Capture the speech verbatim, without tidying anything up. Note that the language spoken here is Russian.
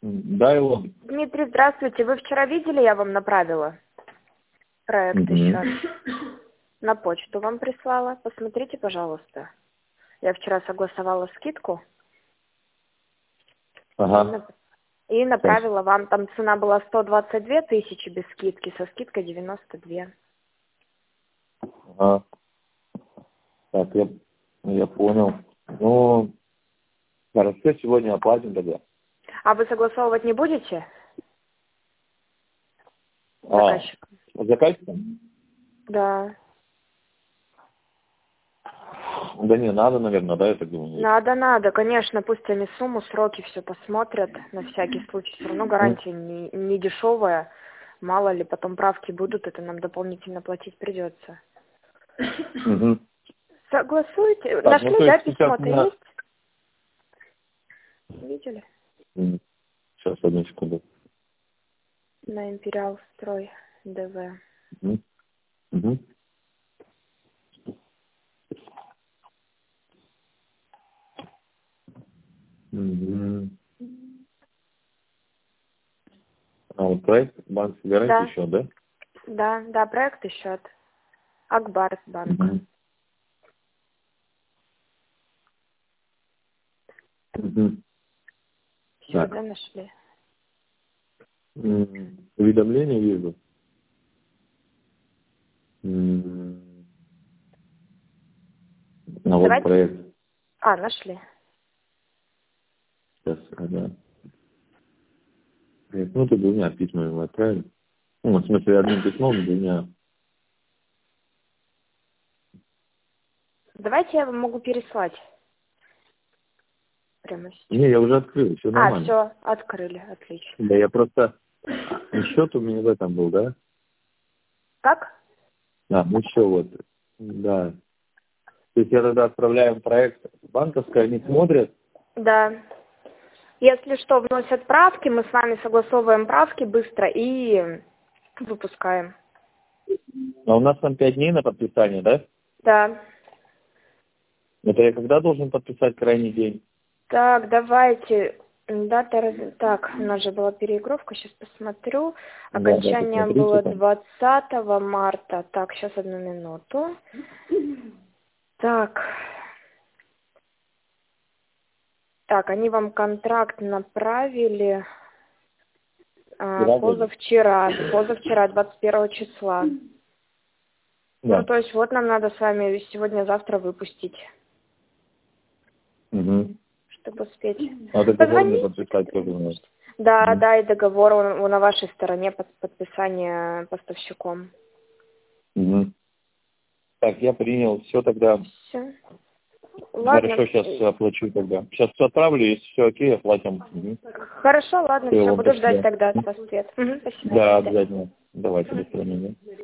Да, Илон. Дмитрий, здравствуйте. Вы вчера видели, я вам направила проект Угу. еще? На почту вам прислала. Посмотрите, пожалуйста. Я вчера согласовала скидку. Ага. И направила вам. Там цена была сто двадцать две тысячи без скидки, со скидкой девяносто две. Ага. Так, я, я понял. Ну, хорошо, сегодня оплатим тогда. А вы согласовывать не будете? А, Заказчик. заказчиком? Да. Да не, надо, наверное, да, я так думаю. Надо, надо, конечно, пусть они сумму, сроки все посмотрят, на всякий случай. Все равно гарантия не, не дешевая. Мало ли, потом правки будут, это нам дополнительно платить придется. Угу. Согласуйте. Так, Нашли, ну, то да, есть сейчас письмо-то на... есть? Видели? Сейчас, одну секунду. На Империал Строй ДВ. Угу. Угу. Угу. А вот проект банк гарантии Да. еще, да? Да, да, проект и счет. Акбарс банк. Угу. Угу. Все, Так. да, нашли? М, Уведомление вижу. М, А вот Давайте. проект. А, нашли. Сейчас, ага. Проект, ну, ты двумя письмами мы отправили. Ну, в смысле, одним письмом, двумя. Давайте я вам могу переслать. Прямо сейчас. Не, я уже открыл, все А, нормально. все, открыли, отлично. Да, я просто... И счет у меня в этом был, да? Как? А, ну все, вот. Да. То есть я тогда отправляю проект банковский, они смотрят. Да. Если что, вносят правки, мы с вами согласовываем правки быстро и выпускаем. А у нас там пять дней на подписание, да? Да. Это я когда должен подписать крайний день? Так, давайте. Дата раз... Так, у нас же была переигровка, сейчас посмотрю. Окончание Да, да, было там. двадцатого марта. Так, сейчас одну минуту. Так. Так, они вам контракт направили а, позавчера. Позавчера, двадцать первого числа. Да. Ну, то есть вот нам надо с вами сегодня-завтра выпустить. Угу. Чтобы успеть. А договор мне Позвоните. подписать тоже надо. Да, Угу. да, и договор он, он на вашей стороне под подписание поставщиком. Угу. Так, я принял, все тогда. Все. Ладно. Хорошо, сейчас оплачу тогда. Сейчас все отправлю, если все окей, оплатим. Угу. Хорошо, ладно, Всё, все, вам буду спасибо. ждать тогда от вас ответ. Угу, спасибо. Да, обязательно. Давайте, до свидания.